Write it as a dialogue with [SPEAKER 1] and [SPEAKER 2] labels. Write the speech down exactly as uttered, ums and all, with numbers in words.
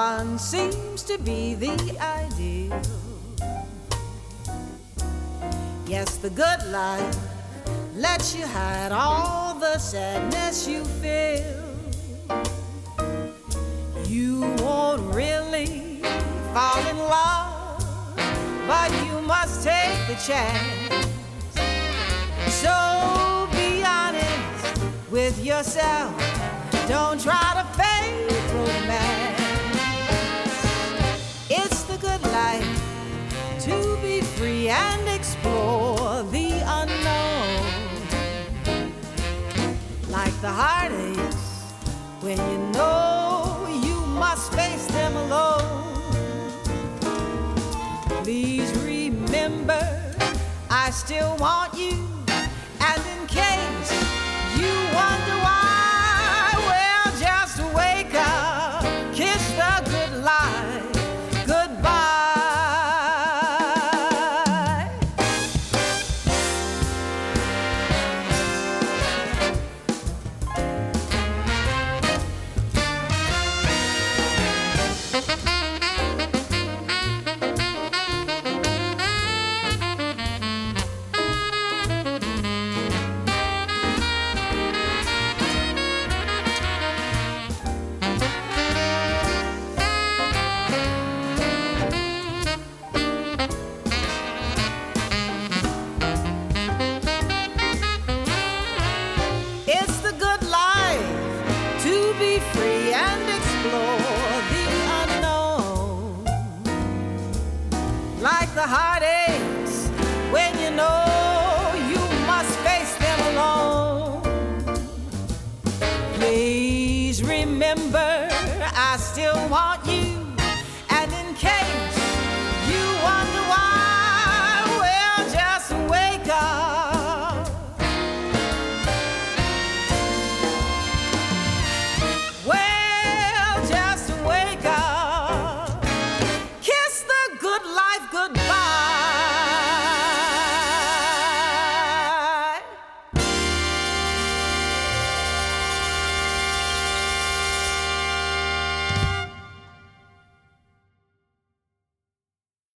[SPEAKER 1] one seems to be the ideal. Yes, the good life lets you hide all the sadness you feel. You won't really fall in love, but you must take the chance. So be honest with yourself. Don't try to fake romance. It's the good life to be free and explore the unknown. Like the heartaches when you know you must face them alone. Please remember, I still want you. And in case you wonder why, well, just wake up, kiss the good life goodbye. The heartaches when you know you must face them alone. Please remember, I still want